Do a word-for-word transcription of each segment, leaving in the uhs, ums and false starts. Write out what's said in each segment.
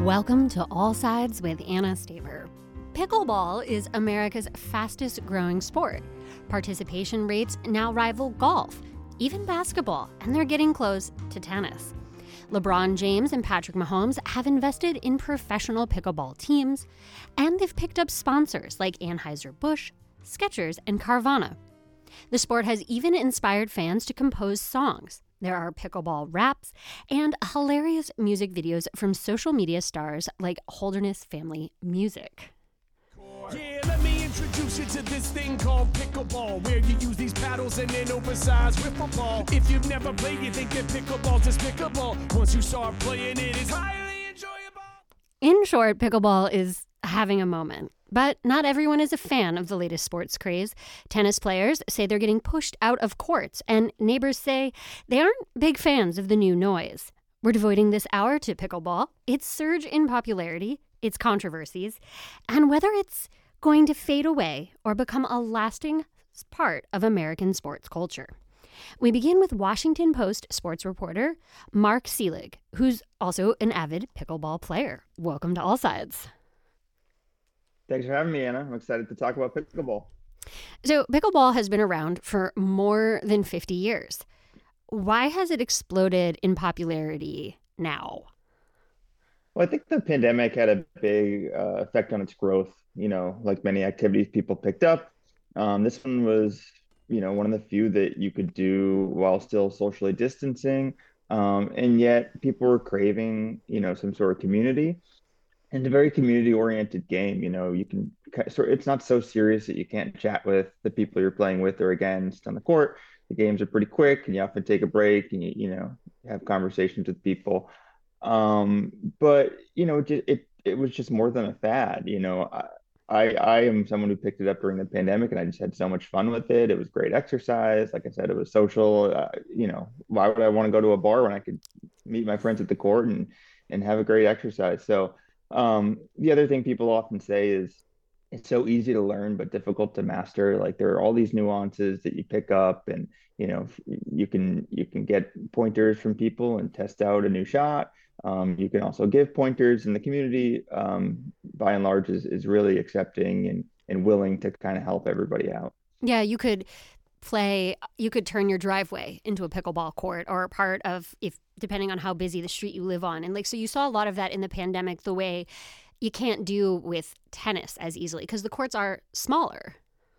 Welcome to All Sides with Anna Staver. Pickleball is America's fastest growing sport. Participation rates now rival golf, even basketball, and they're getting close to tennis. LeBron James and Patrick Mahomes have invested in professional pickleball teams, and they've picked up sponsors like Anheuser-Busch, Skechers, and Carvana. The sport has even inspired fans to compose songs. There are pickleball raps and hilarious music videos from social media stars like Holderness Family Music. Yeah, let me introduce you to this thing called pickleball, where you use these paddles and an oversized wiffle ball. If you've never played, you think that pickleball's just pickleball. Once you start playing it, it's highly enjoyable. In short, pickleball is having a moment. But not everyone is a fan of the latest sports craze. Tennis players say they're getting pushed out of courts, and neighbors say they aren't big fans of the new noise. We're devoting this hour to pickleball, its surge in popularity, its controversies, and whether it's going to fade away or become a lasting part of American sports culture. We begin with Washington Post sports reporter Mark Selig, who's also an avid pickleball player. Welcome to All Sides. Thanks for having me, Anna. I'm excited to talk about pickleball. So pickleball has been around for more than fifty years. Why has it exploded in popularity now? Well, I think the pandemic had a big uh, effect on its growth. You know, like many activities people picked up. Um, this one was, you know, one of the few that you could do while still socially distancing. Um, and yet people were craving, you know, some sort of community. And it's a very community-oriented game. You know, you can sort. It's not so serious that you can't chat with the people you're playing with or against on the court. The games are pretty quick, and you often take a break and you you know have conversations with people. Um, but you know, it, it it was just more than a fad. You know, I, I I am someone who picked it up during the pandemic, and I just had so much fun with it. It was great exercise. Like I said, it was social. Uh, you know, why would I want to go to a bar when I could meet my friends at the court and and have a great exercise? So. Um, the other thing people often say is it's so easy to learn but difficult to master. Like there are all these nuances that you pick up, and you know you can you can get pointers from people and test out a new shot. Um, you can also give pointers, and the community, um, by and large, is is really accepting and and willing to kind of help everybody out. Yeah, you could play, you could turn your driveway into a pickleball court or a part of, if depending on how busy the street you live on. And like, so you saw a lot of that in the pandemic, the way you can't do with tennis as easily because the courts are smaller.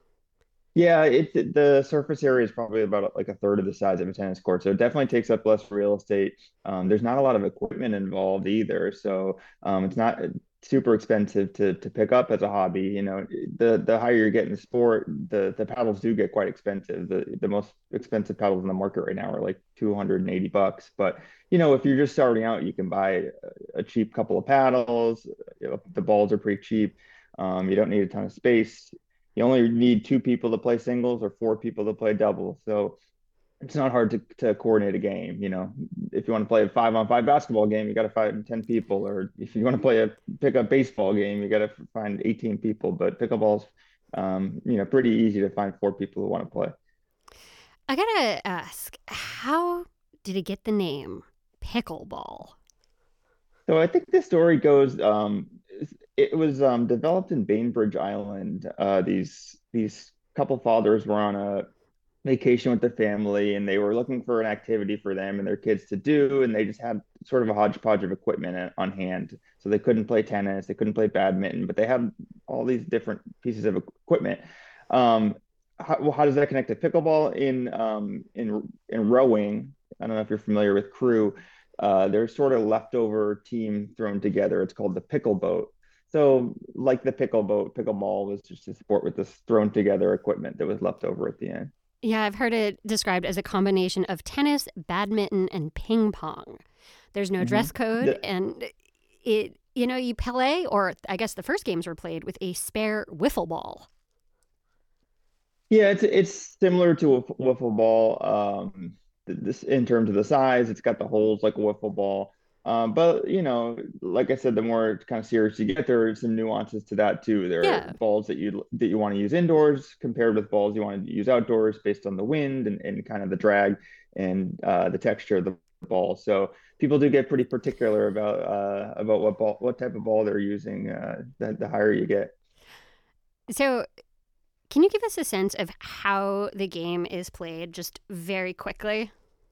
Yeah, it the surface area is probably about like a third of the size of a tennis court, so it definitely takes up less real estate. Um, there's not a lot of equipment involved either, so um, it's not super expensive to to pick up as a hobby. You know, the the higher you get in the sport, the the paddles do get quite expensive. The the most expensive paddles in the market right now are like two hundred eighty bucks. But you know, if you're just starting out, you can buy a, a cheap couple of paddles. You know, the balls are pretty cheap. Um, you don't need a ton of space. You only need two people to play singles or four people to play doubles. So it's not hard to, to coordinate a game. You know, if you want to play a five on five basketball game, you got to find ten people. Or if you want to play a pickup baseball game, you got to find eighteen people. But pickleball's, um, you know, pretty easy to find four people who want to play. I gotta ask, how did it get the name pickleball? So I think the story goes, um, it was um, developed in Bainbridge Island. Uh, these these couple fathers were on a vacation with the family, and they were looking for an activity for them and their kids to do, and they just had sort of a hodgepodge of equipment on hand. So they couldn't play tennis, they couldn't play badminton, but they had all these different pieces of equipment. Um, how, well, how does that connect to pickleball? In um, in in rowing, I don't know if you're familiar with crew. Uh, there's sort of leftover team thrown together. It's called the pickle boat. So, like the pickle boat, pickleball was just a sport with this thrown together equipment that was left over at the end. Yeah, I've heard it described as a combination of tennis, badminton, and ping pong. There's no dress Mm-hmm. code, The, and it, you know, you play, or I guess the first games were played with a spare wiffle ball. yeah, it's it's similar to a f- wiffle ball. Um, th- this in terms of the size, it's got the holes like a wiffle ball. Um, but you know, like I said, the more kind of serious you get, there are some nuances to that too. There are Yeah. balls that you that you want to use indoors compared with balls you want to use outdoors based on the wind and, and kind of the drag and uh, the texture of the ball. So people do get pretty particular about uh, about what ball, what type of ball they're using. Uh, the, the higher you get. So, can you give us a sense of how the game is played, just very quickly?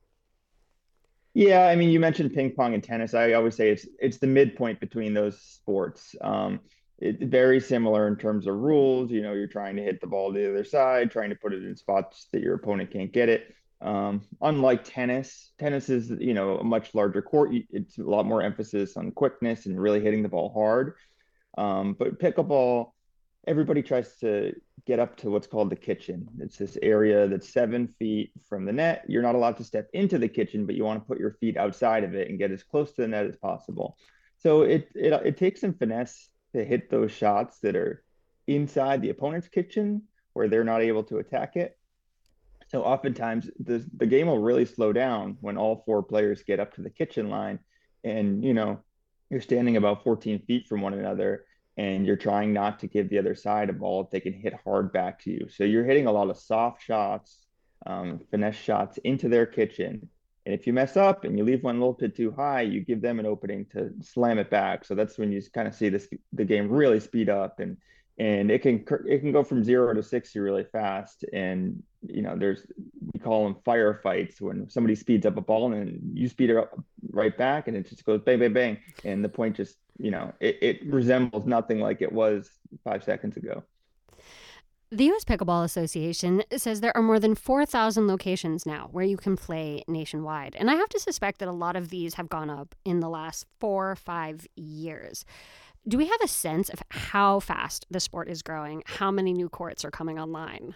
Yeah, I mean, you mentioned ping pong and tennis. I always say it's it's the midpoint between those sports. Um, it's very similar in terms of rules. You know, you're trying to hit the ball to the other side, trying to put it in spots that your opponent can't get it. Um, unlike tennis, tennis is, you know, a much larger court. It's a lot more emphasis on quickness and really hitting the ball hard. Um, but pickleball, everybody tries to get up to what's called the kitchen. It's this area that's seven feet from the net. You're not allowed to step into the kitchen, but you want to put your feet outside of it and get as close to the net as possible. So it it, it takes some finesse to hit those shots that are inside the opponent's kitchen where they're not able to attack it. So oftentimes the the game will really slow down when all four players get up to the kitchen line, and you know you're standing about fourteen feet from one another, and you're trying not to give the other side a ball they can hit hard back to you. So you're hitting a lot of soft shots, um, finesse shots into their kitchen. And if you mess up and you leave one a little bit too high, you give them an opening to slam it back. So that's when you kind of see this the game really speed up, and and it can it can go from zero to sixty really fast. And you know, there's we call them firefights when somebody speeds up a ball and you speed it up right back, and it just goes bang bang bang, and the point just you know it, it resembles nothing like it was five seconds ago. The U S Pickleball Association says there are more than four thousand locations now where you can play nationwide. And I have to suspect that a lot of these have gone up in the last four or five years. Do we have a sense of how fast the sport is growing? How many new courts are coming online?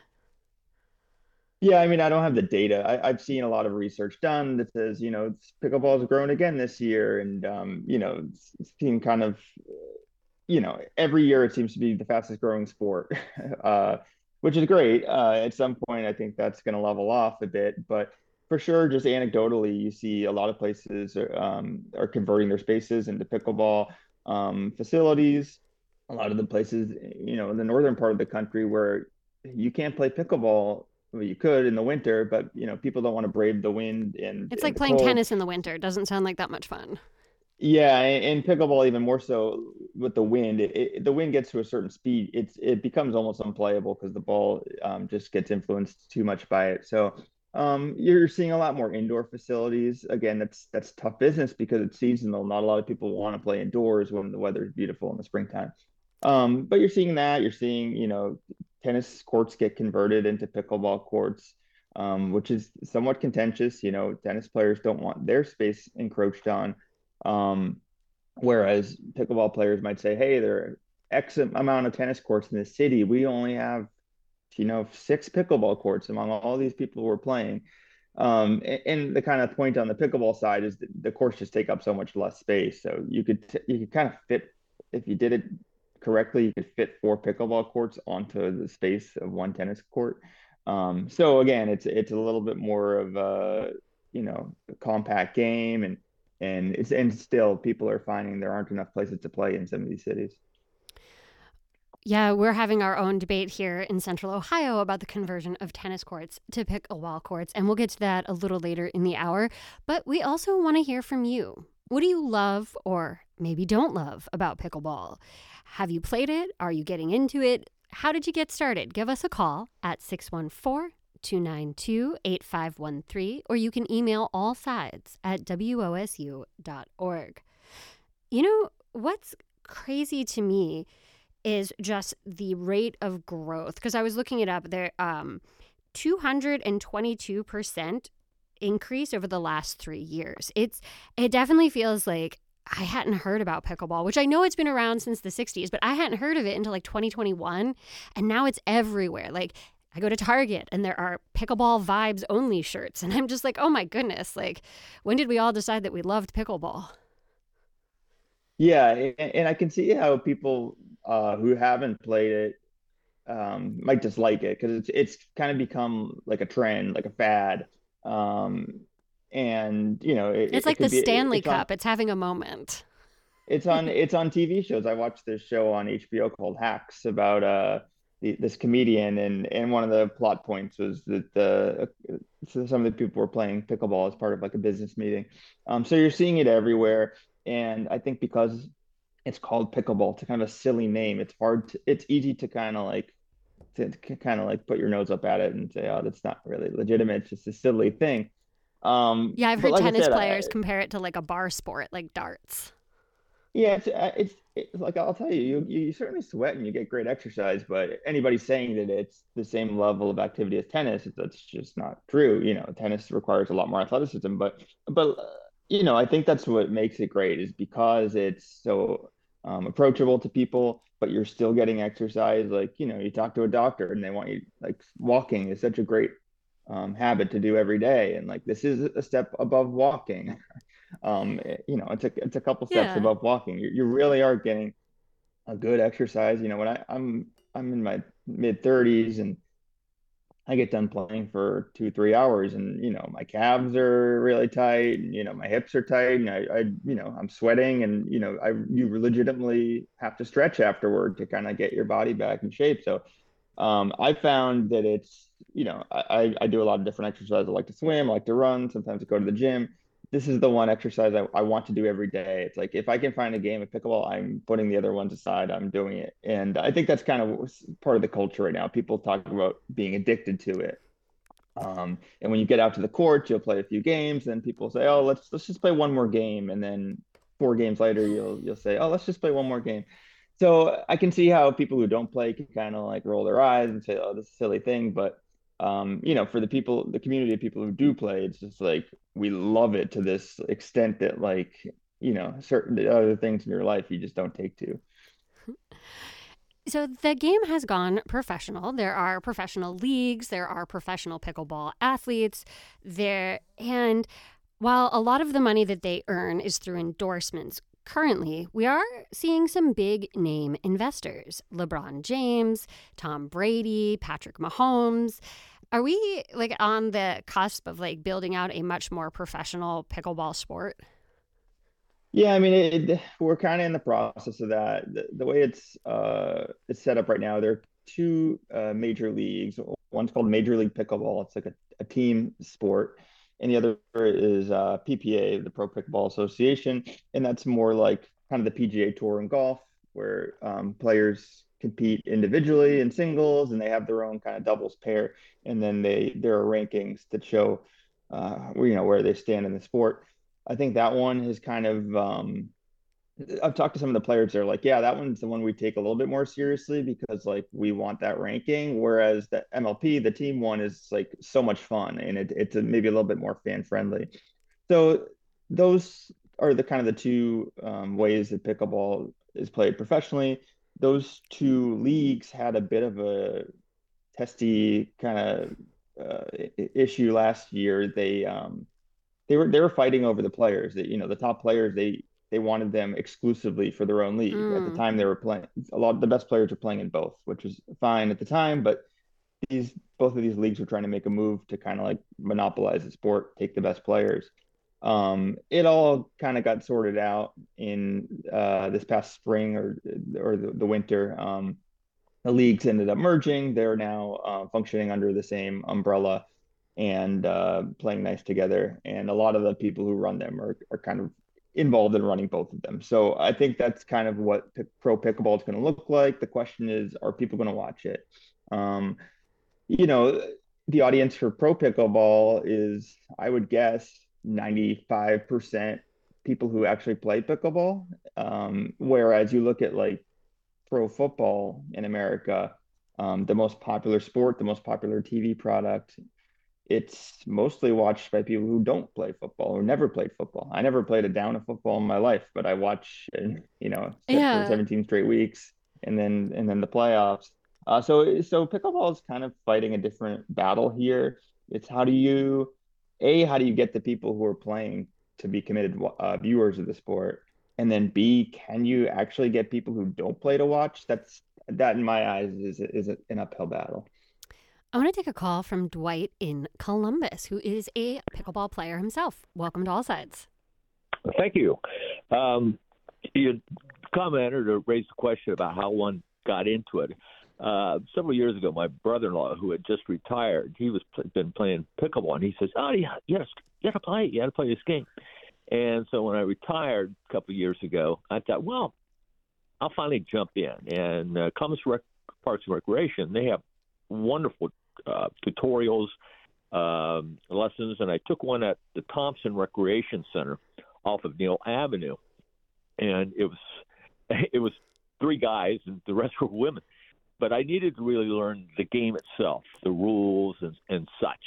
Yeah, I mean, I don't have the data. I, I've seen a lot of research done that says, you know, pickleball has grown again this year, and um, you know, it's, it's been kind of, you know, every year it seems to be the fastest growing sport, uh, which is great. Uh, at some point, I think that's going to level off a bit, but for sure, just anecdotally, you see a lot of places are, um, are converting their spaces into pickleball um, facilities. A lot of the places, you know, in the northern part of the country where you can't play pickleball. Well, you could in the winter, but you know, people don't want to brave the wind and, It's and like the playing cold. tennis in the winter. Doesn't sound like that much fun. Yeah, and, and pickleball even more so with the wind. It, it, the wind gets to a certain speed, it's it becomes almost unplayable because the ball um, just gets influenced too much by it. So um, you're seeing a lot more indoor facilities. Again, that's that's tough business because it's seasonal. Not a lot of people want to play indoors when the weather is beautiful in the springtime. Um, but you're seeing that. You're seeing, you know, tennis courts get converted into pickleball courts, um, which is somewhat contentious. You know, tennis players don't want their space encroached on. Um, whereas pickleball players might say, hey, there are X amount of tennis courts in the city. We only have, you know, six pickleball courts among all these people who are playing. Um, and, and the kind of point on the pickleball side is that the courts just take up so much less space. So you could t- you could kind of fit if you did it correctly, you could fit four pickleball courts onto the space of one tennis court. Um, so again, it's it's a little bit more of a you know a compact game, and and it's and still people are finding there aren't enough places to play in some of these cities. Yeah, we're having our own debate here in Central Ohio about the conversion of tennis courts to pickleball courts, and we'll get to that a little later in the hour. But we also want to hear from you. What do you love or maybe don't love about pickleball? Have you played it? Are you getting into it? How did you get started? Give us a call at six one four, two nine two, eight five one three, or you can email all sides at W O S U dot org. You know, what's crazy to me is just the rate of growth. Because I was looking it up, there um two hundred twenty-two percent increase over the last three years. It's it definitely feels like I hadn't heard about pickleball, which I know it's been around since the sixties, but I hadn't heard of it until like twenty twenty-one, and now it's everywhere. Like I go to Target and there are pickleball vibes only shirts, and I'm just like, oh my goodness, like when did we all decide that we loved pickleball? Yeah, and, and I can see how people uh, who haven't played it um, might dislike it because it's it's kind of become like a trend, like a fad. Um, and you know, it, It's it like the could be Stanley it's on Cup. It's having a moment. it's on it's on T V shows. I watched this show on H B O called Hacks about uh the, this comedian, and and one of the plot points was that the so some of the people were playing pickleball as part of like a business meeting. Um, so you're seeing it everywhere, and I think because it's called pickleball, it's kind of a silly name. It's hard to, it's easy to kind of like to, to kind of like put your nose up at it and say, oh, that's not really legitimate. It's just a silly thing. Um, Yeah, I've but heard like I tennis said, I, players compare it to like a bar sport, like darts. yeah, it's, uh, it's it's like I'll tell you, you you certainly sweat and you get great exercise, but anybody saying that it's the same level of activity as tennis, that's just not true. You know, tennis requires a lot more athleticism, but but uh, you know, I think that's what makes it great is because it's so um, approachable to people, but you're still getting exercise. Like, you know, you talk to a doctor and they want you like walking is such a great um, habit to do every day, and like this is a step above walking. Um, it- you know, it's a it's a couple steps Yeah. above walking. You you really are getting a good exercise. You know, when I I'm I'm in my mid thirties and I get done playing for two three hours, and you know my calves are really tight, and you know my hips are tight, and I, I you know I'm sweating, and you know I you legitimately have to stretch afterward to kind of get your body back in shape. So um, I found that it's, you know, I, I do a lot of different exercises. I like to swim, I like to run, sometimes I go to the gym. This is the one exercise I, I want to do every day. It's like if I can find a game of pickleball, I'm putting the other ones aside, I'm doing it. And I think that's kind of part of the culture right now. People talk about being addicted to it. Um, and when you get out to the court, you'll play a few games, then people say, "Oh, let's let's just play one more game." And then four games later, you'll you'll say, "Oh, let's just play one more game." So I can see how people who don't play can kind of like roll their eyes and say, "Oh, this is a silly thing." But um, you know, for the people, the community of people who do play, it's just like we love it to this extent that like, you know, certain other things in your life you just don't take to. So the game has gone professional. There are professional leagues, there are professional pickleball athletes there, and while a lot of the money that they earn is through endorsements, currently we are seeing some big name investors. LeBron James, Tom Brady, Patrick Mahomes. Are we like on the cusp of like building out a much more professional pickleball sport? Yeah, I mean, it, it- we're kind of in the process of that. The, the way it's uh it's set up right now, there are two uh, major leagues. One's called Major League Pickleball. It's like a, a team sport, and the other is uh, P P A, the Pro Pickleball Association, and that's more like kind of the P G A Tour in golf, where um, players compete individually in singles, and they have their own kind of doubles pair, and then they there are rankings that show uh, you know where they stand in the sport. I think that one is kind of um I've talked to some of the players. They're like, yeah, that one's the one we take a little bit more seriously because like we want that ranking. Whereas the M L P, the team one, is like so much fun and it, it's a, maybe a little bit more fan friendly. So those are the kind of the two um, ways that pickleball is played professionally. Those two leagues had a bit of a testy kind of uh, issue last year. They um, they were they were fighting over the players that, you know, the top players, they they wanted them exclusively for their own league. At the Mm. time they were playing, a lot of the best players were playing in both, which was fine at the time, but these both of these leagues were trying to make a move to kind of like monopolize the sport, take the best players. Um, it all kind of got sorted out in uh, this past spring or or the, the winter. Um, the leagues ended up merging. They're now uh, functioning under the same umbrella and uh, playing nice together. And a lot of the people who run them are, are kind of involved in running both of them. So I think that's kind of what p- pro pickleball is going to look like. The question is, are people going to watch it? Um, you know, the audience for pro pickleball is, I would guess, ninety-five percent people who actually play pickleball. Um, whereas you look at like pro football in America, um, the most popular sport, the most popular T V product, it's mostly watched by people who don't play football or never played football. I never played a down of football in my life, but I watch, and you know, set for Yeah. seventeen straight weeks, and then and then the playoffs. Uh, so so pickleball is kind of fighting a different battle here. It's how do you, A, how do you get the people who are playing to be committed uh, viewers of the sport, and then B, can you actually get people who don't play to watch? That's that in my eyes is is an uphill battle. I want to take a call from Dwight in Columbus, who is a pickleball player himself. Welcome to All Sides. Thank you. Um, you commented or raised a question about how one got into it. uh, several years ago, my brother-in-law, who had just retired, he was pl- been playing pickleball, and he says, "Oh, you got you got to play, you got to play this game." And so when I retired a couple of years ago, I thought, well, I'll finally jump in. And uh, Columbus Rec- Parks and Recreation, they have wonderful uh, tutorials, um, lessons, and I took one at the Thompson Recreation Center off of Neal Avenue, and it was it was three guys, and the rest were women. But I needed to really learn the game itself, the rules and, and such.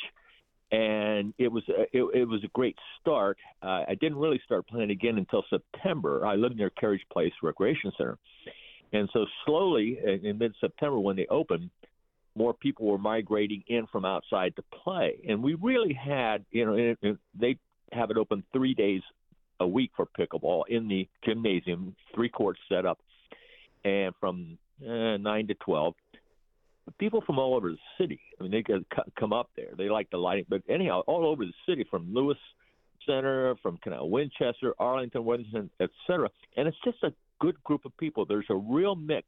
And it was a, it, it was a great start. Uh, I didn't really start playing again until September. I lived near Carriage Place Recreation Center. And so slowly, in, in mid-September when they opened, more people were migrating in from outside to play. And we really had, you know, it, it, they have it open three days a week for pickleball in the gymnasium, three courts set up, and from uh, nine to twelve. People from all over the city, I mean, they could come up there. They like the lighting. But anyhow, all over the city, from Lewis Center, from Canal Winchester, Arlington, Wellington, et cetera. And it's just a good group of people. There's a real mix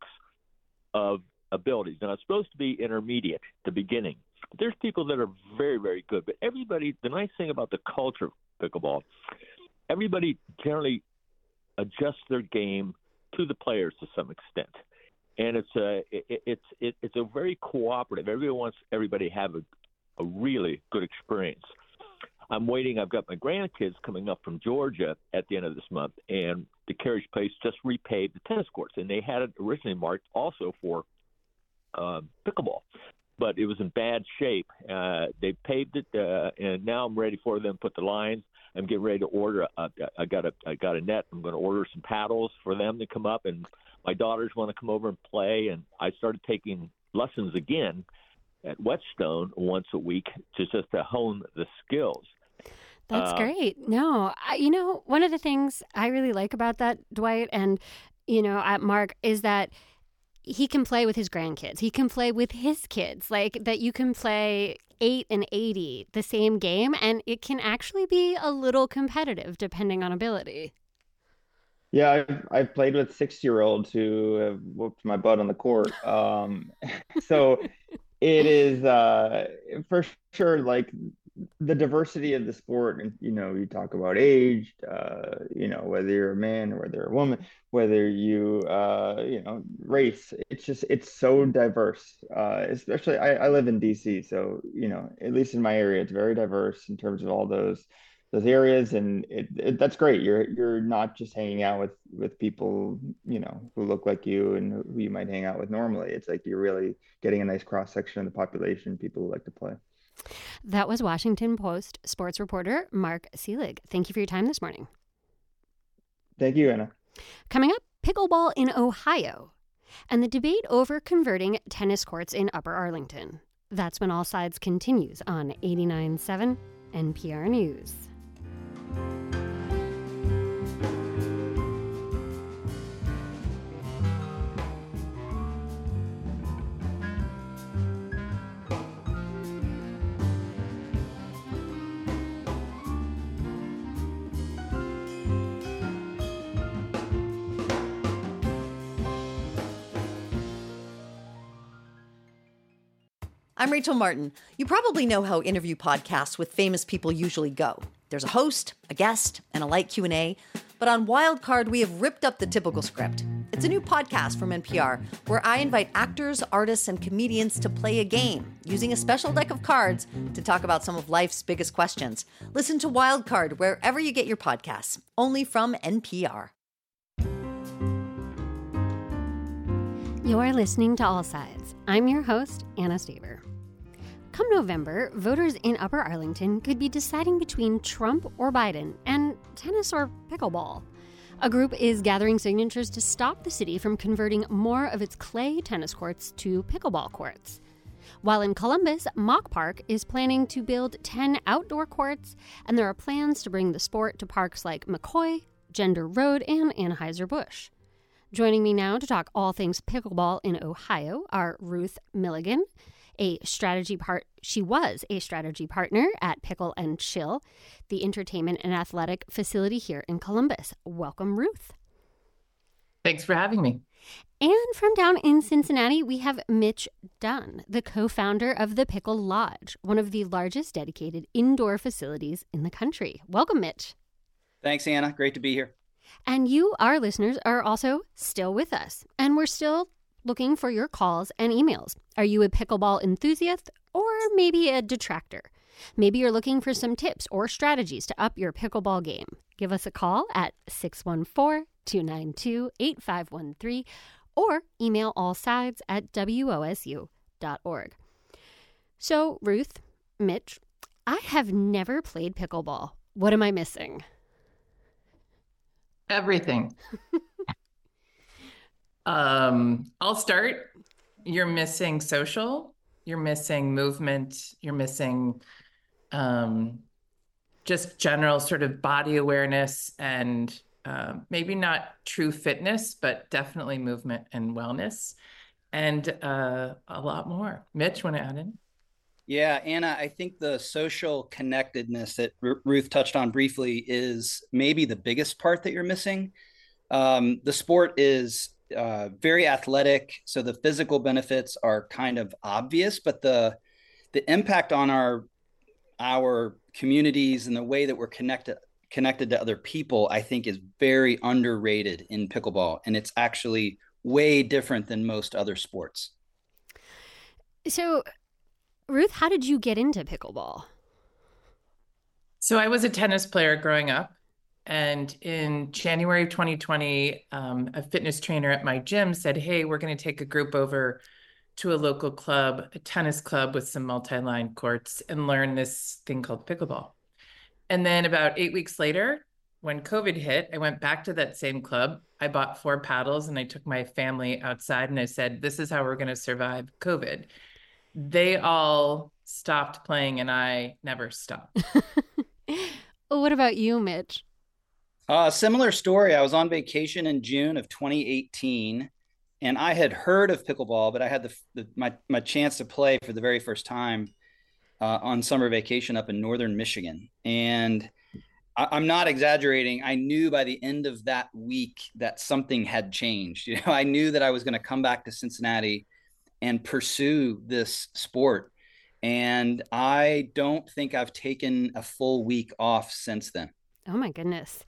of abilities. Now, it's supposed to be intermediate, the beginning. There's people that are very, very good. But everybody, the nice thing about the culture of pickleball, everybody generally adjusts their game to the players to some extent. And it's a it, it's it, it's a very cooperative. Everybody wants everybody to have a, a really good experience. I'm waiting. I've got my grandkids coming up from Georgia at the end of this month, and the Carriage Place just repaved the tennis courts, and they had it originally marked also for uh, pickleball, but it was in bad shape. Uh, they paved it, uh, and now I'm ready for them to put the lines. I'm getting ready to order. A, I got a I got a net. I'm going to order some paddles for them to come up, and my daughters want to come over and play. And I started taking lessons again at Whetstone once a week to just to hone the skills. That's uh, great. No, I, you know, one of the things I really like about that, Dwight, and, you know, at Mark, is that he can play with his grandkids. He can play with his kids, like that you can play eight and eighty, the same game, and it can actually be a little competitive depending on ability. Yeah, I've, I've played with six-year-olds who have whooped my butt on the court. Um, so it is uh, for sure like the diversity of the sport. And, you know, you talk about age, uh, you know, whether you're a man or whether you're a woman, whether you, uh, you know, race. It's just, it's so diverse. Uh, especially, I, I live in D C, so, you know, at least in my area, it's very diverse in terms of all those those areas, and it, it that's great. You're you're not just hanging out with with people, you know, who look like you and who you might hang out with normally. It's like you're really getting a nice cross section of the population, people who like to play. That was Washington Post sports reporter Mark Seelig. Thank you for your time this morning. Thank you, Anna. Coming up, pickleball in Ohio and the debate over converting tennis courts in Upper Arlington. That's when All Sides continues on eighty-nine point seven N P R News. I'm Rachel Martin. You probably know how interview podcasts with famous people usually go. There's a host, a guest, and a light Q and A. But on Wildcard, we have ripped up the typical script. It's a new podcast from N P R where I invite actors, artists, and comedians to play a game using a special deck of cards to talk about some of life's biggest questions. Listen to Wildcard wherever you get your podcasts, only from N P R. You're listening to All Sides. I'm your host, Anna Staver. Come November, voters in Upper Arlington could be deciding between Trump or Biden and tennis or pickleball. A group is gathering signatures to stop the city from converting more of its clay tennis courts to pickleball courts. While in Columbus, Mock Park is planning to build ten outdoor courts, and there are plans to bring the sport to parks like McCoy, Gender Road, and Anheuser-Busch. Joining me now to talk all things pickleball in Ohio are Ruth Milligan, a strategy part. She was a strategy partner at Pickle and Chill, the entertainment and athletic facility here in Columbus. Welcome, Ruth. Thanks for having me. And from down in Cincinnati, we have Mitch Dunn, the co-founder of the Pickle Lodge, one of the largest dedicated indoor facilities in the country. Welcome, Mitch. Thanks, Anna. Great to be here. And you, our listeners, are also still with us. And we're still looking for your calls and emails. Are you a pickleball enthusiast or maybe a detractor? Maybe you're looking for some tips or strategies to up your pickleball game. Give us a call at six one four, two nine two, eight five one three or email allsides at w o s u dot org. So, Ruth, Mitch, I have never played pickleball. What am I missing? Everything. um, I'll start. You're missing social. You're missing movement. You're missing um, just general sort of body awareness and uh, maybe not true fitness, but definitely movement and wellness and uh, a lot more. Mitch, want to add in? Yeah, Anna, I think the social connectedness that R- Ruth touched on briefly is maybe the biggest part that you're missing. Um, the sport is uh, very athletic, so the physical benefits are kind of obvious, but the the impact on our our communities and the way that we're connected connected to other people, I think, is very underrated in pickleball, and it's actually way different than most other sports. So, Ruth, how did you get into pickleball? So I was a tennis player growing up. And in January of twenty twenty, um, a fitness trainer at my gym said, hey, we're going to take a group over to a local club, a tennis club with some multi-line courts, and learn this thing called pickleball. And then about eight weeks later, when COVID hit, I went back to that same club. I bought four paddles and I took my family outside and I said, this is how we're going to survive COVID. They all stopped playing and I never stopped. What about you, Mitch? Uh, similar story. I was on vacation in June of twenty eighteen, and I had heard of pickleball, but I had the, the my my chance to play for the very first time uh, on summer vacation up in northern Michigan. And I, I'm not exaggerating. I knew by the end of that week that something had changed. You know, I knew that I was going to come back to Cincinnati and pursue this sport. And I don't think I've taken a full week off since then. Oh, my goodness.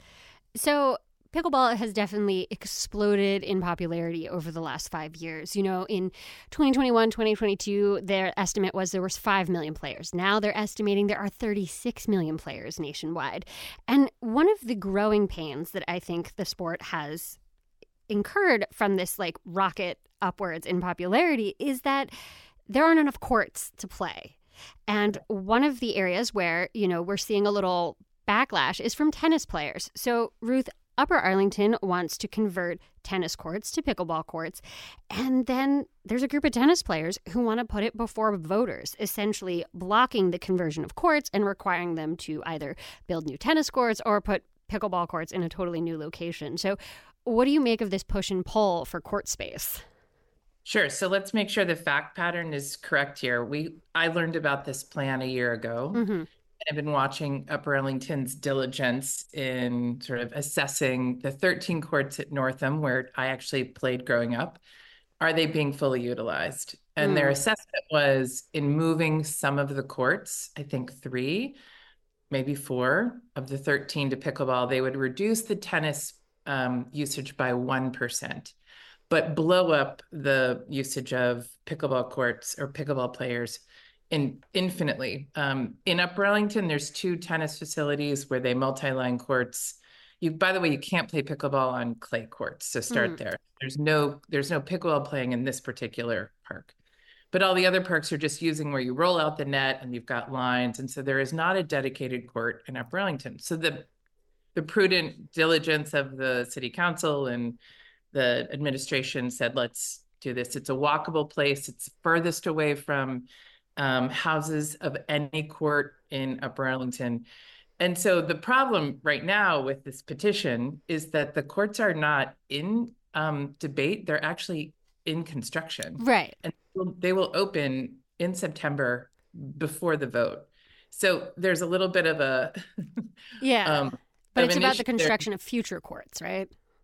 So pickleball has definitely exploded in popularity over the last five years. You know, in twenty twenty-one, twenty twenty-two, their estimate was there was five million players. Now they're estimating there are thirty-six million players nationwide. And one of the growing pains that I think the sport has incurred from this like rocket upwards in popularity is that there aren't enough courts to play. And one of the areas where, you know, we're seeing a little backlash is from tennis players. So Ruth, Upper Arlington wants to convert tennis courts to pickleball courts. And then there's a group of tennis players who want to put it before voters, essentially blocking the conversion of courts and requiring them to either build new tennis courts or put pickleball courts in a totally new location. So what do you make of this push and pull for court space? Sure. So let's make sure the fact pattern is correct here. We I learned about this plan a year ago. Mm-hmm. I've been watching Upper Arlington's diligence in sort of assessing the thirteen courts at Northam, where I actually played growing up. Are they being fully utilized? And mm. their assessment was in moving some of the courts, I think three, maybe four of the thirteen to pickleball, they would reduce the tennis um, usage by one percent, but blow up the usage of pickleball courts or pickleball players in infinitely. Um, in Upper Arlington, there's two tennis facilities where they multi-line courts. You, by the way, you can't play pickleball on clay courts, so start mm. there. There's no, there's no pickleball playing in this particular park. But all the other parks are just using where you roll out the net and you've got lines. And so there is not a dedicated court in Upper Arlington. So the, the prudent diligence of the city council and the administration said, let's do this. It's a walkable place. It's furthest away from um, houses of any court in Upper Arlington. And so the problem right now with this petition is that the courts are not in um, debate. They're actually in construction. Right. And they will open in September before the vote. So there's a little bit of a... yeah, um, but it's about the construction there. of future courts, right?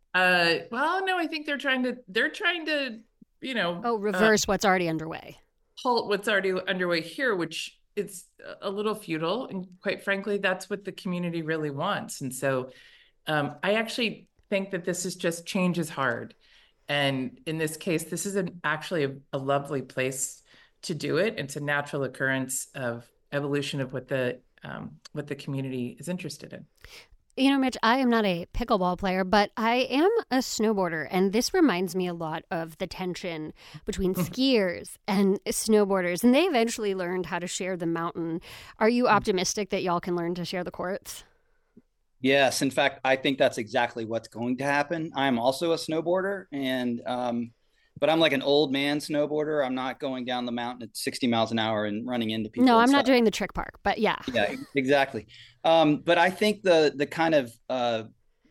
Uh, well, no, I think they're trying to, they're trying to, you know, Oh, reverse uh, what's already underway. Halt what's already underway here, which it's a little futile. And quite frankly, that's what the community really wants. And so um, I actually think that this is just change is hard. And in this case, this is an, actually a, a lovely place to do it. It's a natural occurrence of evolution of what the um, what the community is interested in. You know, Mitch, I am not a pickleball player, but I am a snowboarder. And this reminds me a lot of the tension between skiers and snowboarders. And they eventually learned how to share the mountain. Are you optimistic that y'all can learn to share the courts? Yes. In fact, I think that's exactly what's going to happen. I'm also a snowboarder, and um, but I'm like an old man snowboarder. I'm not going down the mountain at sixty miles an hour and running into people. No, I'm not doing the trick park, but yeah. Yeah, exactly. Um, but I think the the kind of uh,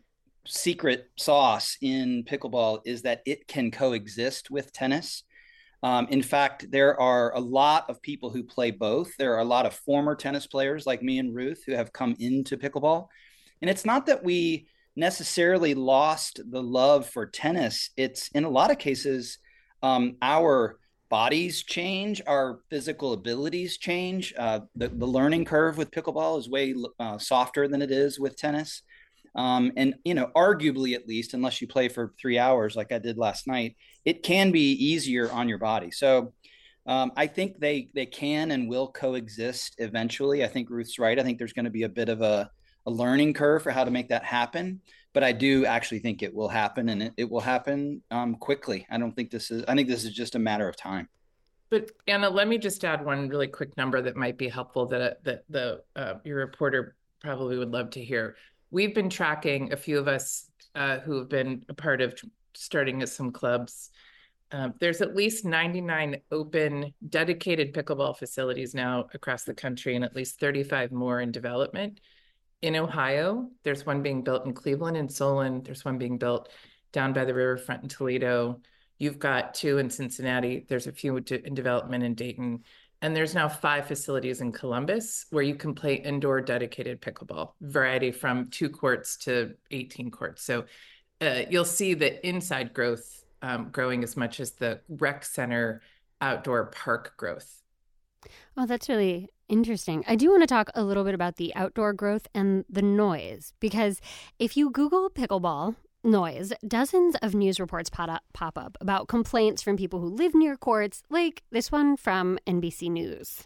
secret sauce in pickleball is that it can coexist with tennis. Um, in fact, there are a lot of people who play both. There are a lot of former tennis players like me and Ruth who have come into pickleball. And it's not that we necessarily lost the love for tennis. It's in a lot of cases, um, our bodies change, our physical abilities change. Uh, the, the learning curve with pickleball is way uh, softer than it is with tennis. Um, and, you know, arguably, at least, unless you play for three hours like I did last night, it can be easier on your body. So um, I think they they can and will coexist eventually. I think Ruth's right. I think there's going to be a bit of a a learning curve for how to make that happen. But I do actually think it will happen, and it, it will happen um, quickly. I don't think this is, I think this is just a matter of time. But Anna, let me just add one really quick number that might be helpful that, that the uh, your reporter probably would love to hear. We've been tracking, a few of us uh, who have been a part of starting at some clubs. Uh, there's at least ninety-nine open, dedicated pickleball facilities now across the country, and at least thirty-five more in development. In Ohio, there's one being built in Cleveland and Solon. There's one being built down by the riverfront in Toledo. You've got two in Cincinnati. There's a few in development in Dayton. And there's now five facilities in Columbus where you can play indoor dedicated pickleball, variety from two courts to eighteen courts. So uh, you'll see the inside growth um, growing as much as the rec center outdoor park growth. Oh, that's really interesting. I do want to talk a little bit about the outdoor growth and the noise, because if you Google pickleball noise, dozens of news reports pop up, pop up about complaints from people who live near courts, like this one from N B C News.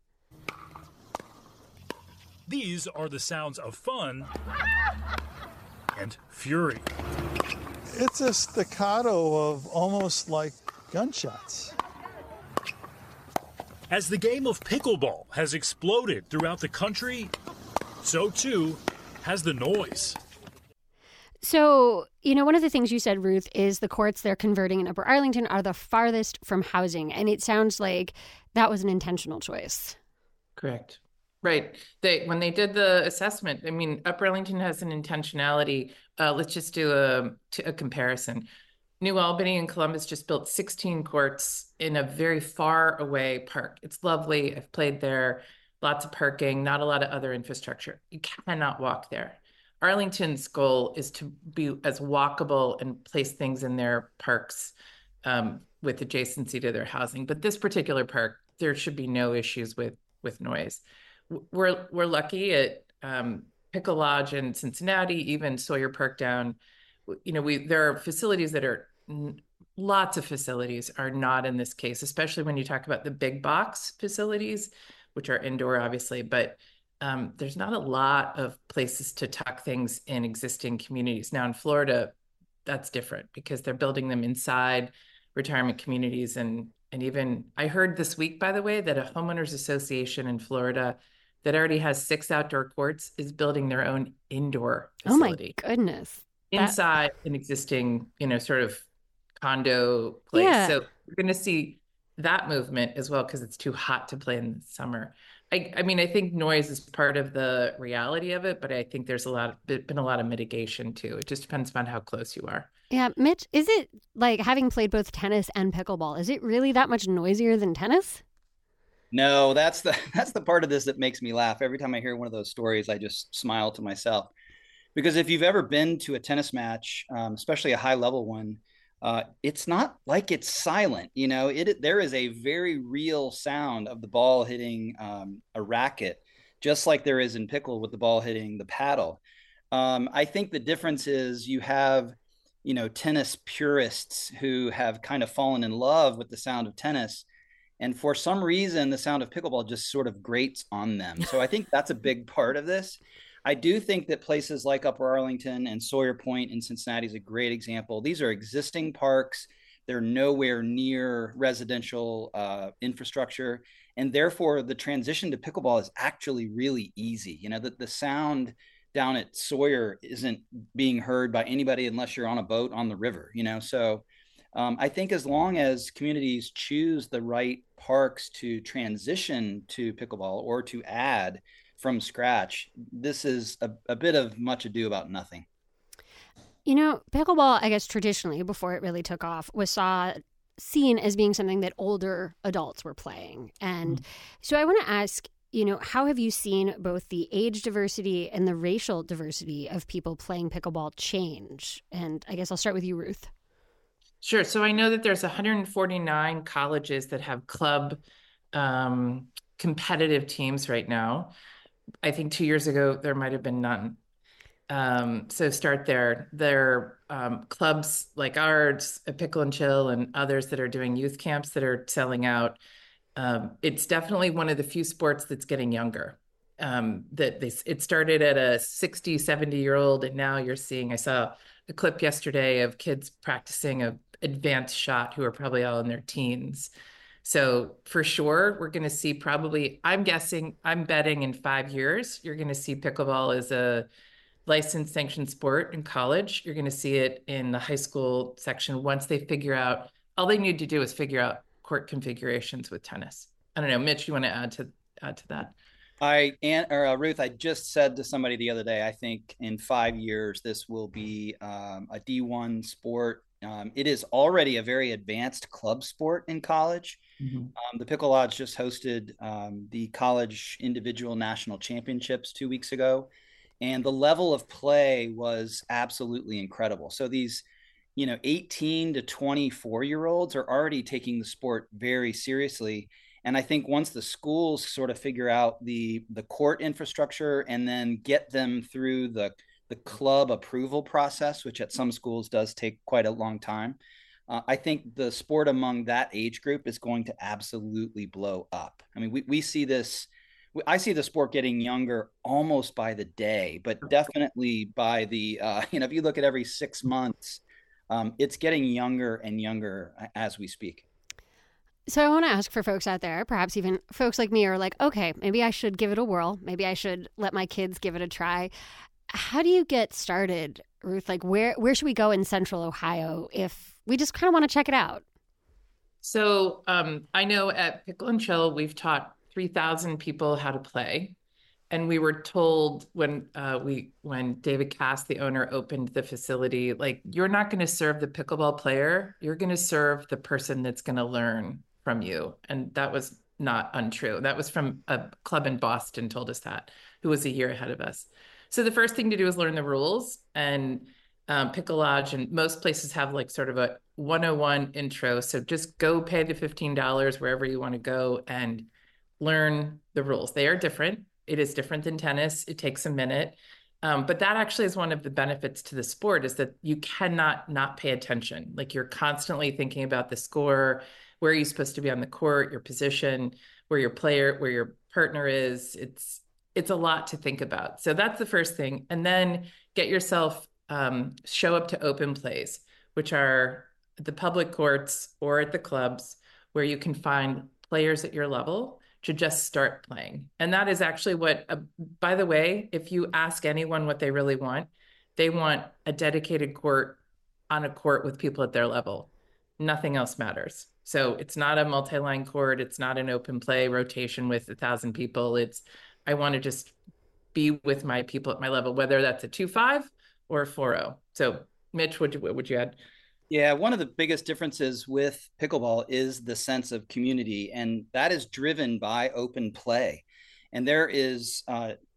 These are the sounds of fun and fury. It's a staccato of almost like gunshots. As the game of pickleball has exploded throughout the country, so too has the noise. So, you know, one of the things you said, Ruth, is the courts they're converting in Upper Arlington are the farthest from housing. And it sounds like that was an intentional choice. Correct. Right. They when they did the assessment, I mean, Upper Arlington has an intentionality. Uh, let's just do a, a comparison. New Albany and Columbus just built sixteen courts in a very far away park. It's lovely. I've played there. Lots of parking, not a lot of other infrastructure. You cannot walk there. Arlington's goal is to be as walkable and place things in their parks um, with adjacency to their housing. But this particular park, there should be no issues with with noise. We're we're lucky at um, Pickle Lodge in Cincinnati, even Sawyer Park down. You know, we there are facilities that are lots of facilities are not in this case, especially when you talk about the big box facilities, which are indoor, obviously, but um, there's not a lot of places to tuck things in existing communities. Now in Florida, that's different because they're building them inside retirement communities. And, and even I heard this week, by the way, that a homeowners association in Florida that already has six outdoor courts is building their own indoor facility. Oh my goodness. Inside that... an existing, you know, sort of condo place. Yeah. So we're going to see that movement as well because it's too hot to play in the summer. I, I mean, I think noise is part of the reality of it, but I think there's a lot of, been a lot of mitigation too. It just depends upon how close you are. Yeah. Mitch, is it like having played both tennis and pickleball, is it really that much noisier than tennis? No, that's the, that's the part of this that makes me laugh. Every time I hear one of those stories, I just smile to myself. Because if you've ever been to a tennis match, um, especially a high level one, uh, it's not like it's silent. You know, it there is a very real sound of the ball hitting um, a racket, just like there is in pickle with the ball hitting the paddle. Um, I think the difference is you have, you know, tennis purists who have kind of fallen in love with the sound of tennis. And for some reason, the sound of pickleball just sort of grates on them. So I think that's a big part of this. I do think that places like Upper Arlington and Sawyer Point in Cincinnati is a great example. These are existing parks. They're nowhere near residential uh, infrastructure. And therefore, the transition to pickleball is actually really easy. You know, the, the sound down at Sawyer isn't being heard by anybody unless you're on a boat on the river, you know? So um, I think as long as communities choose the right parks to transition to pickleball or to add from scratch, this is a, a bit of much ado about nothing. You know, pickleball, I guess traditionally, before it really took off, was saw seen as being something that older adults were playing. And mm-hmm. so I want to ask, you know, how have you seen both the age diversity and the racial diversity of people playing pickleball change? And I guess I'll start with you, Ruth. Sure. So I know that there's one hundred forty-nine colleges that have club um, competitive teams right now. I think two years ago, there might have been none. Um, so start there. There are um, clubs like ours, a Pickle and Chill, and others that are doing youth camps that are selling out. Um, it's definitely one of the few sports that's getting younger. Um, that they, it started at a sixty, seventy year old, and now you're seeing, I saw a clip yesterday of kids practicing a advanced shot who are probably all in their teens. So for sure, we're going to see probably, I'm guessing, I'm betting in five years, you're going to see pickleball as a licensed sanctioned sport in college. You're going to see it in the high school section once they figure out, all they need to do is figure out court configurations with tennis. I don't know, Mitch, you want to add to add to that? I, and, or uh, Ruth, I just said to somebody the other day, I think in five years, this will be um, a D one sport. Um, it is already a very advanced club sport in college. Mm-hmm. Um, the Pickle Lodge just hosted um, the college individual national championships two weeks ago. And the level of play was absolutely incredible. So these, you know, eighteen to twenty-four year olds are already taking the sport very seriously. And I think once the schools sort of figure out the, the court infrastructure and then get them through the the club approval process, which at some schools does take quite a long time, uh, I think the sport among that age group is going to absolutely blow up. I mean, we, we see this, I see the sport getting younger almost by the day, but definitely by the, uh, you know, if you look at every six months, um, it's getting younger and younger as we speak. So I want to ask for folks out there, perhaps even folks like me are like, okay, maybe I should give it a whirl. Maybe I should let my kids give it a try. How do you get started, Ruth? Like where, where should we go in Central Ohio if we just kind of want to check it out? So um, I know at Pickle and Chill, we've taught three thousand people how to play. And we were told when uh, we when David Cass, the owner, opened the facility, like, you're not going to serve the pickleball player. You're going to serve the person that's going to learn from you. And that was not untrue. That was from a club in Boston told us that, who was a year ahead of us. So the first thing to do is learn the rules, and um, Pickle Lodge and most places have like sort of a one oh one intro. So just go pay the fifteen dollars wherever you want to go and learn the rules. They are different. It is different than tennis. It takes a minute. Um, but that actually is one of the benefits to the sport, is that you cannot not pay attention. Like, you're constantly thinking about the score, where are you supposed to be on the court, your position, where your player, where your partner is. It's It's a lot to think about. So that's the first thing. And then get yourself, um, show up to open plays, which are the public courts or at the clubs, where you can find players at your level to just start playing. And that is actually what, uh, by the way, if you ask anyone what they really want, they want a dedicated court on a court with people at their level. Nothing else matters. So it's not a multi-line court. It's not an open play rotation with a thousand people. It's, I want to just be with my people at my level, whether that's a two five or a four oh. So Mitch, what would you add? Yeah, one of the biggest differences with pickleball is the sense of community, and that is driven by open play. And there is uh,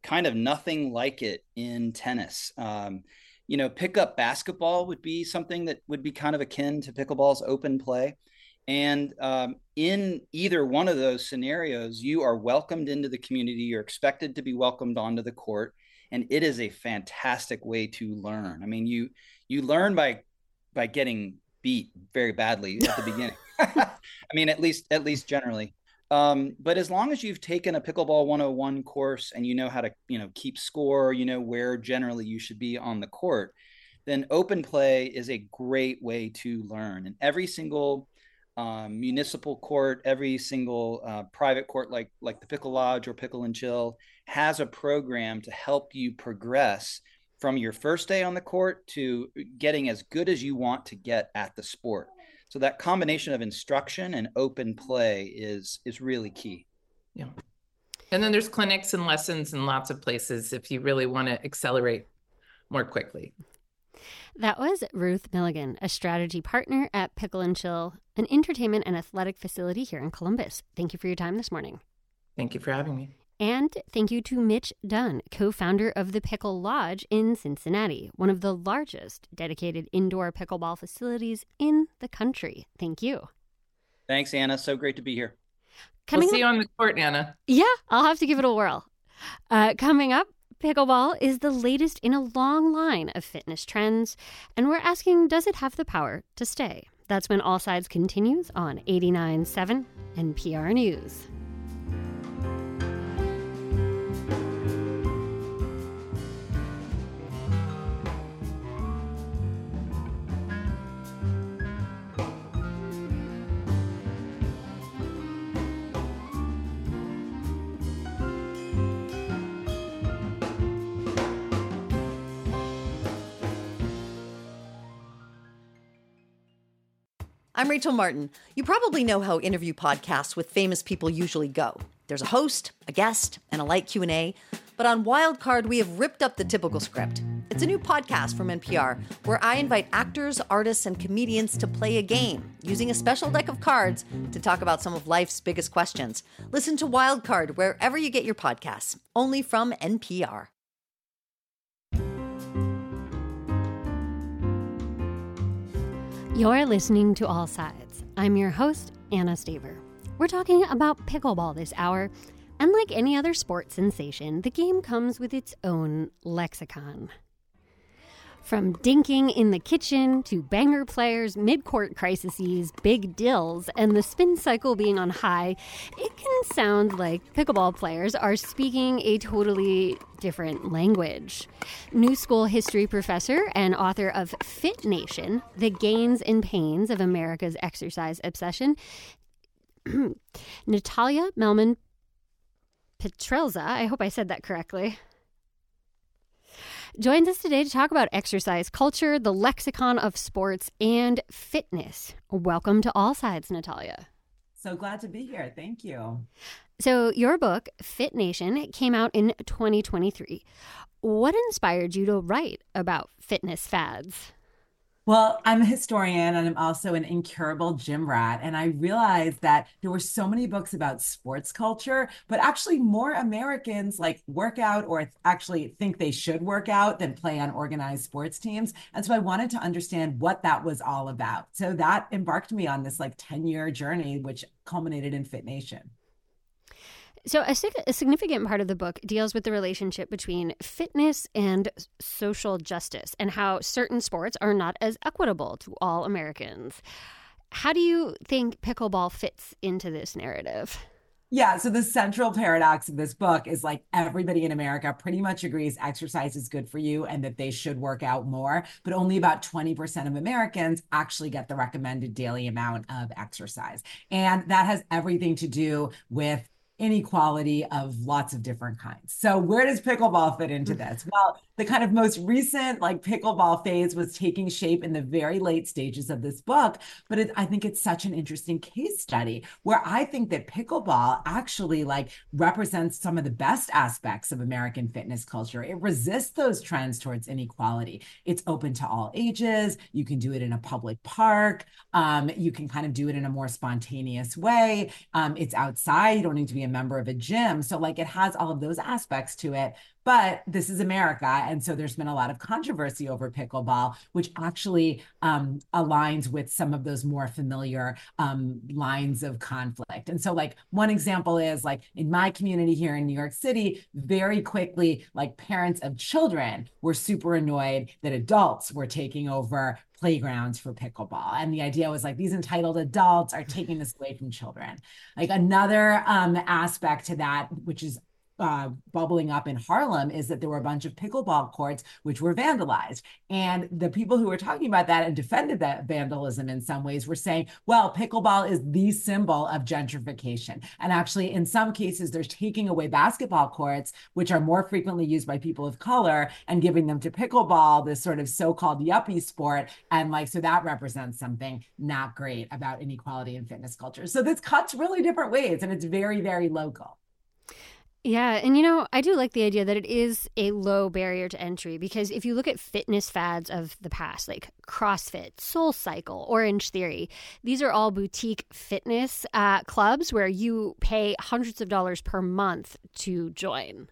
kind of nothing like it in tennis. Um, you know, pickup basketball would be something that would be kind of akin to pickleball's open play. And um, in either one of those scenarios, you are welcomed into the community. You're expected to be welcomed onto the court. And it is a fantastic way to learn. I mean, you you learn by by getting beat very badly at the beginning. I mean, at least at least generally. Um, but as long as you've taken a pickleball one oh one course and you know how to, you know, keep score, you know where generally you should be on the court, then open play is a great way to learn. And every single um, municipal court, every single uh, private court, like like the Pickle Lodge or Pickle and Chill, has a program to help you progress from your first day on the court to getting as good as you want to get at the sport. So that combination of instruction and open play is is really key. Yeah. And then there's clinics and lessons in lots of places if you really want to accelerate more quickly. That was Ruth Milligan, a strategy partner at Pickle and Chill, an entertainment and athletic facility here in Columbus. Thank you for your time this morning. Thank you for having me. And thank you to Mitch Dunn, co-founder of the Pickle Lodge in Cincinnati, one of the largest dedicated indoor pickleball facilities in the country. Thank you. Thanks, Anna. So great to be here. Coming we'll see up, you on the court, Anna. Yeah, I'll have to give it a whirl. Uh, coming up, pickleball is the latest in a long line of fitness trends, and we're asking, does it have the power to stay? That's when All Sides continues on eighty-nine point seven N P R News. I'm Rachel Martin. You probably know how interview podcasts with famous people usually go. There's a host, a guest, and a light Q and A. But on Wildcard, we have ripped up the typical script. It's a new podcast from N P R where I invite actors, artists, and comedians to play a game using a special deck of cards to talk about some of life's biggest questions. Listen to Wildcard wherever you get your podcasts, only from N P R. You're listening to All Sides. I'm your host, Anna Staver. We're talking about pickleball this hour. And like any other sports sensation, the game comes with its own lexicon. From dinking in the kitchen to banger players, mid-court crises, big dills, and the spin cycle being on high, it can sound like pickleball players are speaking a totally different language. New School history professor and author of Fit Nation, The Gains and Pains of America's Exercise Obsession, Natalia Melman Petrelza, I hope I said that correctly, joins us today to talk about exercise culture, the lexicon of sports, and fitness. Welcome to All Sides, Natalia. So glad to be here. Thank you. So your book, Fit Nation, came out in twenty twenty-three. What inspired you to write about fitness fads? Well, I'm a historian and I'm also an incurable gym rat. And I realized that there were so many books about sports culture, but actually more Americans like work out or actually think they should work out than play on organized sports teams. And so I wanted to understand what that was all about. So that embarked me on this like ten year journey, which culminated in Fit Nation. So a, a significant part of the book deals with the relationship between fitness and social justice and how certain sports are not as equitable to all Americans. How do you think pickleball fits into this narrative? Yeah, so the central paradox of this book is like everybody in America pretty much agrees exercise is good for you and that they should work out more, but only about twenty percent of Americans actually get the recommended daily amount of exercise. And that has everything to do with inequality of lots of different kinds. So where does pickleball fit into this? Well, the kind of most recent like pickleball phase was taking shape in the very late stages of this book, but it, I think it's such an interesting case study where I think that pickleball actually like represents some of the best aspects of American fitness culture. It resists those trends towards inequality. It's open to all ages. You can do it in a public park. Um, you can kind of do it in a more spontaneous way. Um, it's outside. You don't need to be a member of a gym. So like it has all of those aspects to it. But this is America. And so there's been a lot of controversy over pickleball, which actually um, aligns with some of those more familiar um, lines of conflict. And so like one example is like in my community here in New York City, very quickly, like parents of children were super annoyed that adults were taking over playgrounds for pickleball. And the idea was like, these entitled adults are taking this away from children. Like another um, aspect to that, which is Uh, bubbling up in Harlem, is that there were a bunch of pickleball courts which were vandalized. And the people who were talking about that and defended that vandalism in some ways were saying, well, pickleball is the symbol of gentrification. And actually, in some cases, they're taking away basketball courts, which are more frequently used by people of color, and giving them to pickleball, this sort of so-called yuppie sport. And like, so that represents something not great about inequality in fitness culture. So this cuts really different ways, and it's very, very local. Yeah. And, you know, I do like the idea that it is a low barrier to entry, because if you look at fitness fads of the past, like CrossFit, SoulCycle, Orange Theory, these are all boutique fitness uh, clubs where you pay hundreds of dollars per month to join.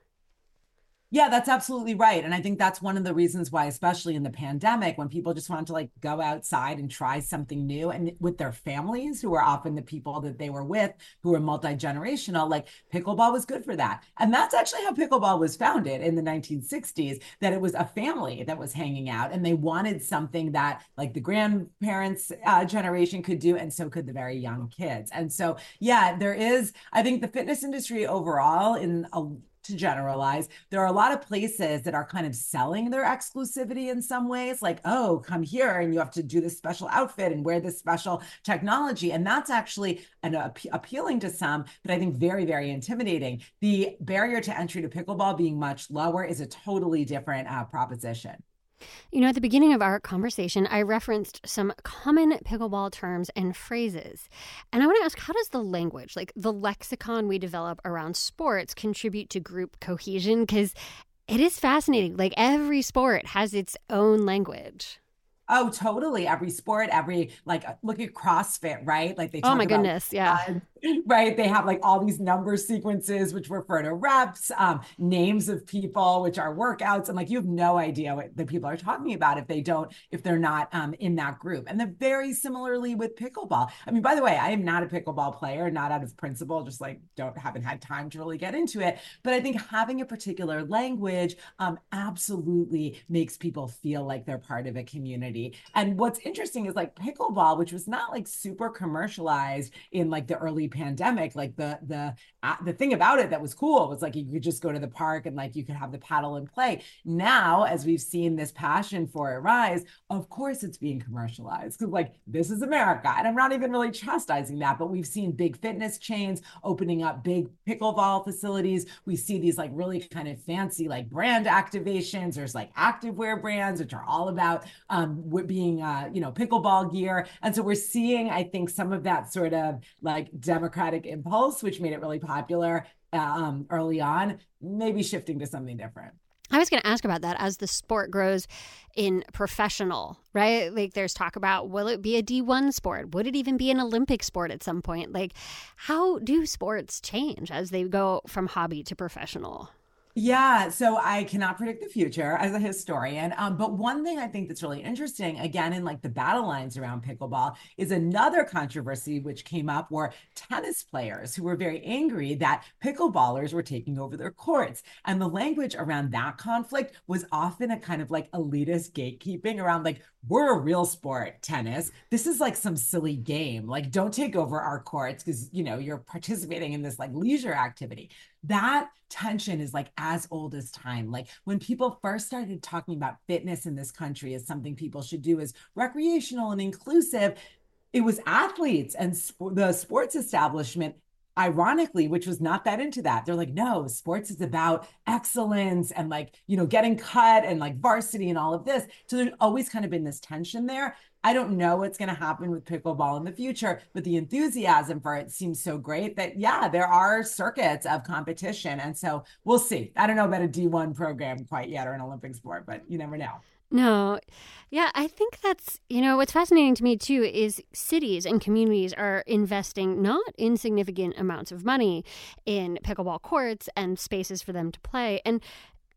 Yeah, that's absolutely right. And I think that's one of the reasons why, especially in the pandemic, when people just wanted to like go outside and try something new and with their families, who are often the people that they were with, who are multi-generational, like pickleball was good for that. And that's actually how pickleball was founded in the nineteen sixties, that it was a family that was hanging out and they wanted something that like the grandparents uh, generation could do. And so could the very young kids. And so, yeah, there is, I think the fitness industry overall, in a to generalize, there are a lot of places that are kind of selling their exclusivity in some ways, like, oh, come here and you have to do this special outfit and wear this special technology. And that's actually an, uh, appealing to some, but I think very, very intimidating. The barrier to entry to pickleball being much lower is a totally different uh, proposition. You know, at the beginning of our conversation, I referenced some common pickleball terms and phrases. And I want to ask, how does the language, like the lexicon we develop around sports, contribute to group cohesion? Because it is fascinating. Like every sport has its own language. Oh, totally. Every sport, every, like, look at CrossFit, right? Like they talk Oh my about, goodness, yeah. Uh, right? They have like all these number sequences, which refer to reps, um, names of people, which are workouts. And like, you have no idea what the people are talking about if they don't, if they're not um, in that group. And they're very similarly with pickleball. I mean, by the way, I am not a pickleball player, not out of principle, just like don't, haven't had time to really get into it. But I think having a particular language um, absolutely makes people feel like they're part of a community. And what's interesting is like pickleball, which was not like super commercialized in like the early pandemic, like the the uh, the thing about it that was cool was like you could just go to the park and like you could have the paddle and play. Now, as we've seen this passion for it rise, of course it's being commercialized because like this is America. And I'm not even really chastising that, but we've seen big fitness chains opening up big pickleball facilities. We see these like really kind of fancy like brand activations. There's like activewear brands, which are all about um, being, uh, you know, pickleball gear. And so we're seeing, I think, some of that sort of like democratic impulse, which made it really popular uh, um, early on, maybe shifting to something different. I was going to ask about that as the sport grows in professional, right? Like there's talk about, will it be a D one sport? Would it even be an Olympic sport at some point? Like how do sports change as they go from hobby to professional? Yeah, so I cannot predict the future as a historian. Um, but one thing I think that's really interesting, again, in like the battle lines around pickleball, is another controversy which came up where tennis players who were very angry that pickleballers were taking over their courts. And the language around that conflict was often a kind of like elitist gatekeeping around like, we're a real sport, tennis. This is like some silly game. Like, don't take over our courts because, you know, you're participating in this like leisure activity. That tension is like as old as time. Like when people first started talking about fitness in this country as something people should do as recreational and inclusive, it was athletes and sp- the sports establishment, ironically, which was not that into that. They're like, no, sports is about excellence and like, you know, getting cut and like varsity and all of this. So there's always kind of been this tension there. I don't know what's going to happen with pickleball in the future, but the enthusiasm for it seems so great that, yeah, there are circuits of competition. And so we'll see. I don't know about a D one program quite yet or an Olympic sport, but you never know. No. Yeah, I think that's, you know, what's fascinating to me, too, is cities and communities are investing not insignificant amounts of money in pickleball courts and spaces for them to play. And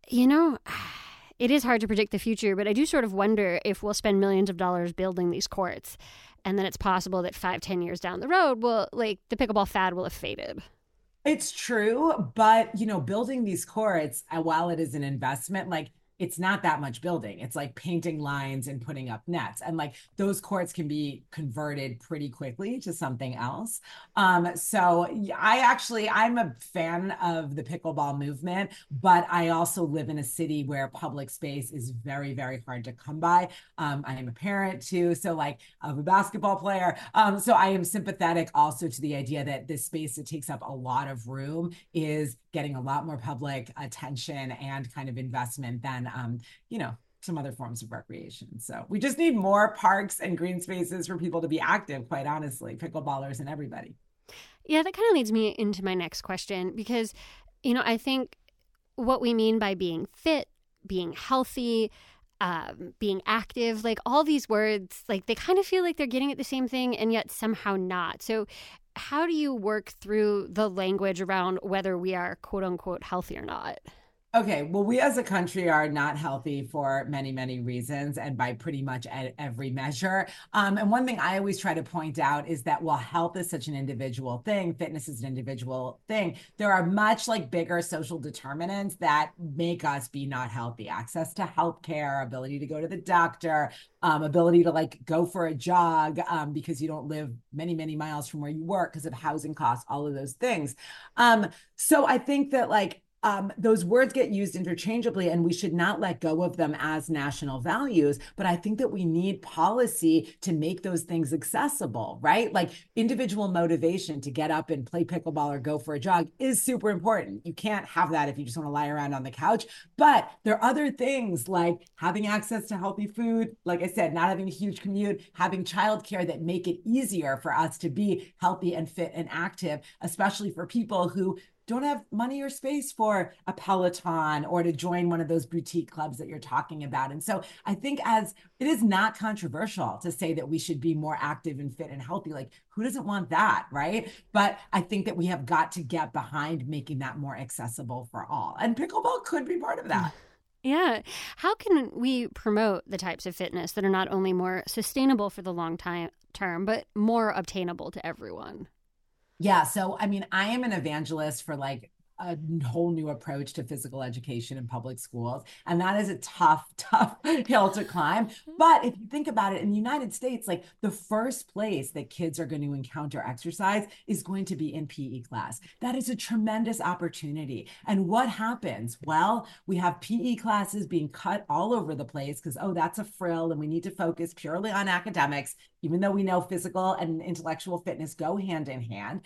You know, it is hard to predict the future, but I do sort of wonder if we'll spend millions of dollars building these courts, and then it's possible that five, ten years down the road, will like the pickleball fad will have faded. It's true, but you know, building these courts, uh, while it is an investment, like it's not that much building. It's like painting lines and putting up nets. And like those courts can be converted pretty quickly to something else. Um, so I actually, I'm a fan of the pickleball movement, but I also live in a city where public space is very, very hard to come by. Um, I am a parent too. So like I'm a basketball player. Um, so I am sympathetic also to the idea that this space that takes up a lot of room is getting a lot more public attention and kind of investment than, um, you know, some other forms of recreation. So we just need more parks and green spaces for people to be active, quite honestly, pickleballers and everybody. Yeah, that kind of leads me into my next question, because, you know, I think what we mean by being fit, being healthy, um, being active, like all these words, like they kind of feel like they're getting at the same thing and yet somehow not. So how do you work through the language around whether we are quote unquote healthy or not? Okay, well, we as a country are not healthy for many, many reasons and by pretty much every measure. Um, and one thing I always try to point out is that while health is such an individual thing, fitness is an individual thing, there are much like bigger social determinants that make us be not healthy. Access to healthcare, ability to go to the doctor, um, ability to like go for a jog um, because you don't live many, many miles from where you work because of housing costs, all of those things. Um, so I think that like, Um, those words get used interchangeably and we should not let go of them as national values. But I think that we need policy to make those things accessible, right? Like individual motivation to get up and play pickleball or go for a jog is super important. You can't have that if you just want to lie around on the couch. But there are other things like having access to healthy food, like I said, not having a huge commute, having childcare that make it easier for us to be healthy and fit and active, especially for people who don't have money or space for a Peloton or to join one of those boutique clubs that you're talking about. And so I think as it is not controversial to say that we should be more active and fit and healthy, like who doesn't want that, right? But I think that we have got to get behind making that more accessible for all. And pickleball could be part of that. Yeah. How can we promote the types of fitness that are not only more sustainable for the long time term, but more obtainable to everyone? Yeah. So, I mean, I am an evangelist for like a whole new approach to physical education in public schools. And that is a tough, tough hill to climb. But if you think about it, in the United States, like the first place that kids are going to encounter exercise is going to be in P E class. That is a tremendous opportunity. And what happens? Well, we have P E classes being cut all over the place because, oh, that's a frill and we need to focus purely on academics, even though we know physical and intellectual fitness go hand in hand.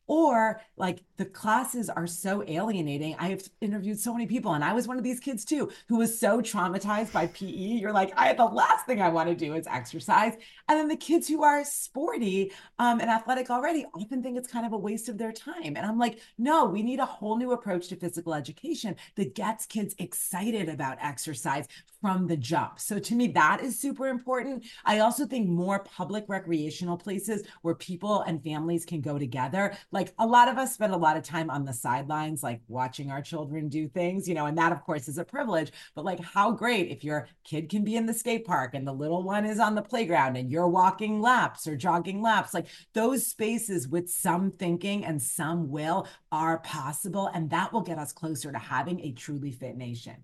Or like the classes are so alienating. I have interviewed so many people, and I was one of these kids too, who was so traumatized by P E. You're like, I the last thing I want to do is exercise. And then the kids who are sporty um, and athletic already often think it's kind of a waste of their time. And I'm like, no, we need a whole new approach to physical education that gets kids excited about exercise from the jump. So to me, that is super important. I also think more public recreational places where people and families can go together. Like a lot of us spend a lot of time on the sidelines, like watching our children do things, you know, and that of course is a privilege, but like how great if your kid can be in the skate park and the little one is on the playground and you're walking laps or jogging laps, like those spaces with some thinking and some will are possible. And that will get us closer to having a truly fit nation.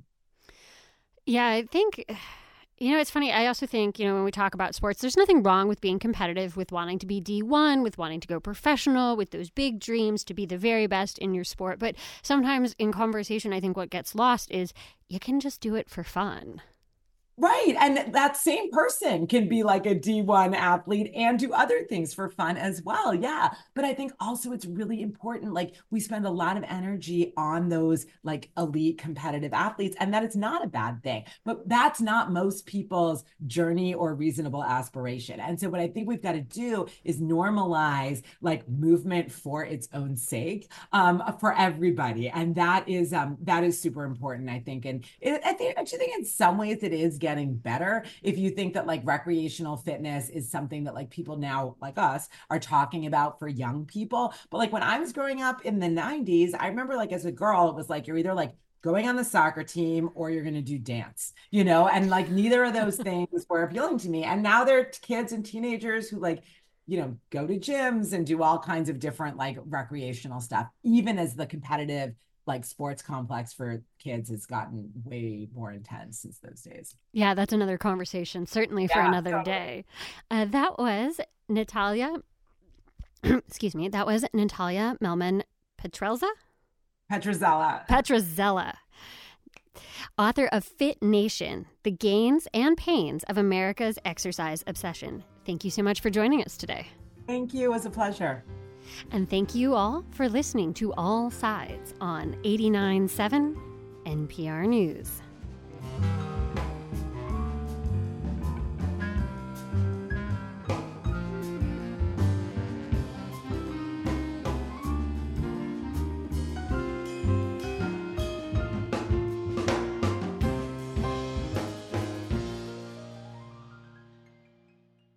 Yeah, I think, you know, it's funny. I also think, you know, when we talk about sports, there's nothing wrong with being competitive, with wanting to be D one, with wanting to go professional, with those big dreams to be the very best in your sport. But sometimes in conversation, I think what gets lost is you can just do it for fun. Right. And that same person can be like a D one athlete and do other things for fun as well. Yeah. But I think also it's really important. Like we spend a lot of energy on those like elite competitive athletes, and that is not a bad thing. But that's not most people's journey or reasonable aspiration. And so what I think we've got to do is normalize like movement for its own sake um, for everybody. And that is um, that is super important, I think. And it, I think I actually think in some ways it is getting better. If you think that like recreational fitness is something that like people now like us are talking about for young people. But like when I was growing up in the nineties, I remember like as a girl, it was like you're either like going on the soccer team or you're going to do dance, you know, and like neither of those things were appealing to me. And now they're kids and teenagers who like, you know, go to gyms and do all kinds of different like recreational stuff, even as the competitive like sports complex for kids has gotten way more intense since those days. Yeah, that's another conversation, certainly for Yeah, another totally. day. Uh, that was Natalia, excuse me, that was Natalia Melman Petrelza? Petrozzella. Petrozzella, author of Fit Nation, The Gains and Pains of America's Exercise Obsession. Thank you so much for joining us today. Thank you. It was a pleasure. And thank you all for listening to All Sides on eighty-nine point seven N P R News.